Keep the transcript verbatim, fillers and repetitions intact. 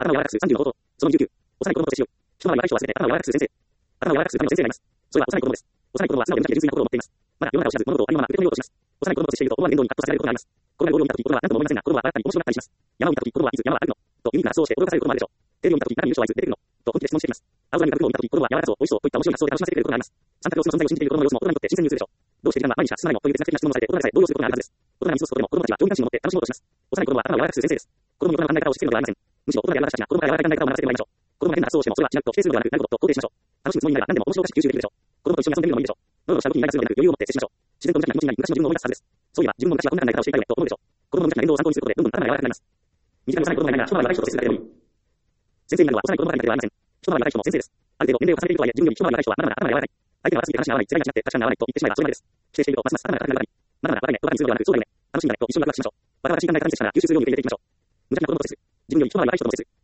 頭を柔らかくするさんじゅうの方法。そのにじゅうきゅう。幼い子供と接しよう。一回りは対処はすべて頭を柔らかくする先生。頭を柔らかくするための先生になります。それは幼い子供です。幼い子供は素直で無邪気で純粋な心を持っています。まだ世の中を知らず物事をありのまま受け止めようとします。幼い子供と接していると思わぬ言動に葛藤させられることがあります。これがボールを見たとき子供は何とも思いませんが、子供は笑ったり面白がったりします。山を見たとき子供はいつ山は当たるのと指に発想して驚かされることもあるでしょう。テレビを見たとき中身の人はいつ出てくるのと本気で質問してきます。青空に浮かぶ雲を見たとき子供は柔らかそう、美味しそうといった面白い発想で楽しませてくれることがあります。三角形の存在を信じている子供の様子も大人にとって新鮮に映るでしょう。どうして時間は毎日が進まないのという哲学的な質問をされて大人でさえ動揺することがあるはずです。大人に過ごすことでも子供たちは上位関心を持って楽しもうとします。幼い子供は頭を柔らかくする先生です。子供に大人の考え方を押し付けるのではありません。むしろ大人が柔らかしたちが子供から柔らかい考え方を学ばせてもらいましょう。子供が変な発想をしてもそれは違うと否定するのではなく、なることと肯定しましょう。楽しむつもりになれば何でも面白おかしく吸収できるでしょう。子供と一緒に遊んでみるのもいいでしょう。ノロノロした動きにイライラするのではなく余裕を持って接しましょう。自然と無邪気な気持ちになり昔の自分を思い出すはずです。そういえば自分も昔はこんな考え方をしていたよねと思うでしょう。子供の無邪気な言動を参考にすることでどんどん頭が柔らかくなります。身近に幼い子供がいないなら一回り若い人と接するだけでもいい。先生になるのは幼い子供ばかりだけではありません。一回り若い人も先生です。ある程度年齢を重ねているとはいえ自分より一回り若い人はまだまだ頭が柔らかい。相手が若すぎて話が合わない、世代が違って確かに合わないと言ってしまえばそれまでです。否定しているとますます頭が硬くなるからに。まだまだ若いねとバカにするのではなくそうだよね。楽しいんだねと一緒にワクワクしましょう。バカバカしい考え方に接したなら吸収するように受け入れていきましょう。無邪気な子供と接する。自分より一回り若い人とも接する。